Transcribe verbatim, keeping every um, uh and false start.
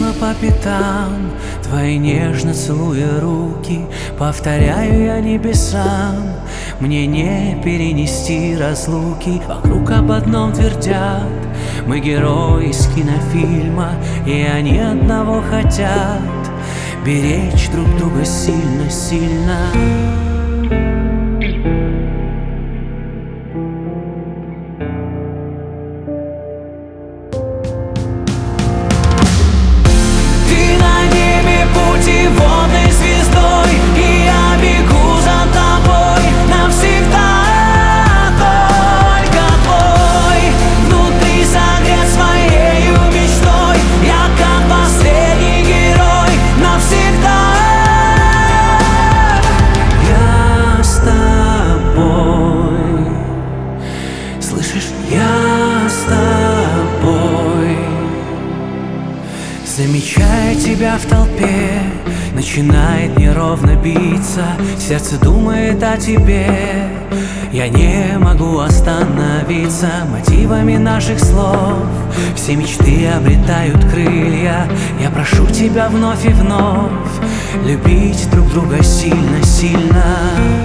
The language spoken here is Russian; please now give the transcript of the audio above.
Бегала по пятам, твои нежно целуя руки, повторяю я небесам, мне не перенести разлуки. Вокруг об одном твердят: мы герои из кинофильма, и они одного хотят — беречь друг друга сильно-сильно. Я с тобой. Замечая тебя в толпе, начинает неровно биться, сердце думает о тебе. Я не могу остановиться. Мотивами наших слов все мечты обретают крылья. Я прошу тебя вновь и вновь любить друг друга сильно-сильно.